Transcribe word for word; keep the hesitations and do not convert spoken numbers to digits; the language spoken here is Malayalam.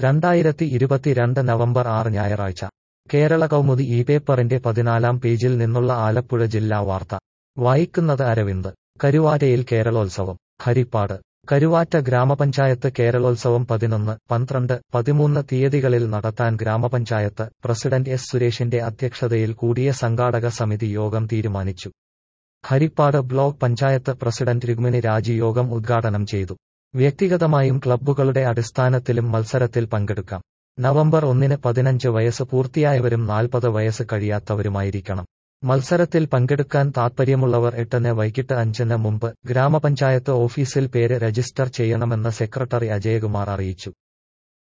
രണ്ടായിരത്തി ഇരുപത്തിരണ്ട് നവംബർ ആറ് ഞായറാഴ്ച കേരള കൗമുദി ഈ പേപ്പറിന്റെ പതിനാലാം പേജിൽ നിന്നുള്ള ആലപ്പുഴ ജില്ലാ വാർത്ത വായിക്കുന്നത് അരവിന്ദ്. കരുവാറ്റയിൽ കേരളോത്സവം. ഹരിപ്പാട്. കരുവാറ്റ ഗ്രാമപഞ്ചായത്ത് കേരളോത്സവം പതിനൊന്ന്, പന്ത്രണ്ട്, പതിമൂന്ന് തീയതികളിൽ നടത്താൻ ഗ്രാമപഞ്ചായത്ത് പ്രസിഡന്റ് എസ് സുരേഷിന്റെ അധ്യക്ഷതയിൽ കൂടിയ സംഘാടക സമിതി യോഗം തീരുമാനിച്ചു. ഹരിപ്പാട് ബ്ലോക്ക് പഞ്ചായത്ത് പ്രസിഡന്റ് രുക്മിണി രാജി യോഗം ഉദ്ഘാടനം ചെയ്തു. വ്യക്തിഗതമായും ക്ലബ്ബുകളുടെ അടിസ്ഥാനത്തിലും മത്സരത്തിൽ പങ്കെടുക്കാം. നവംബർ ഒന്നിന് പതിനഞ്ച് വയസ്സ് പൂർത്തിയായവരും നാൽപ്പത് വയസ്സ് കഴിയാത്തവരുമായിരിക്കണം. മത്സരത്തിൽ പങ്കെടുക്കാൻ താൽപ്പര്യമുള്ളവർ എട്ടിന് വൈകിട്ട് അഞ്ചിന് മുമ്പ് ഗ്രാമപഞ്ചായത്ത് ഓഫീസിൽ പേര് രജിസ്റ്റർ ചെയ്യണമെന്ന് സെക്രട്ടറി അജയകുമാർ അറിയിച്ചു.